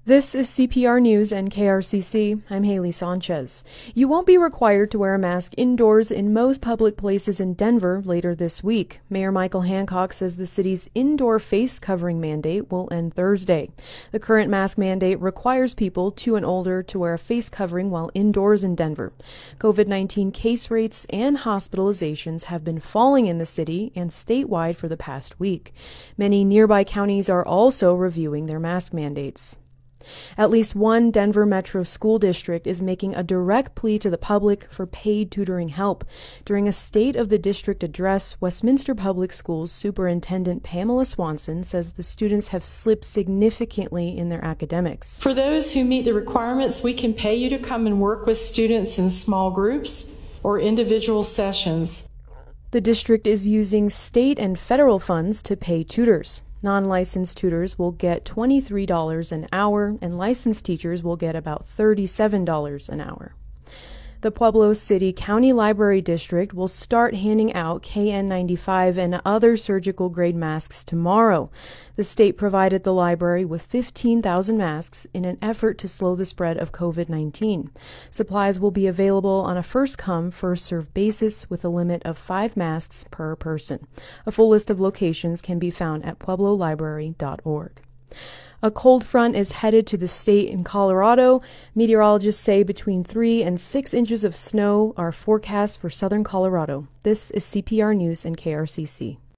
This is CPR News and KRCC. I'm Haley Sanchez. You won't be required to wear a mask indoors in most public places in Denver later this week. Mayor Michael Hancock says the city's indoor face covering mandate will end Thursday. The current mask mandate requires people 2 and older to wear a face covering while indoors in Denver. COVID-19 case rates and hospitalizations have been falling in the city and statewide for the past week. Many nearby counties are also reviewing their mask mandates. At least one Denver Metro school district is making a direct plea to the public for paid tutoring help. During a State of the District address, Westminster Public Schools Superintendent Pamela Swanson says the students have slipped significantly in their academics. For those who meet the requirements, we can pay you to come and work with students in small groups or individual sessions. The district is using state and federal funds to pay tutors. Non-licensed tutors will get $23 an hour, and licensed teachers will get about $37 an hour. The Pueblo City County Library District will start handing out KN95 and other surgical-grade masks tomorrow. The state provided the library with 15,000 masks in an effort to slow the spread of COVID-19. Supplies will be available on a first-come, first-served basis with a limit of 5 masks per person. A full list of locations can be found at pueblolibrary.org. A cold front is headed to the state in Colorado. Meteorologists say between 3 and 6 inches of snow are forecast for southern Colorado. This is CPR News and KRCC.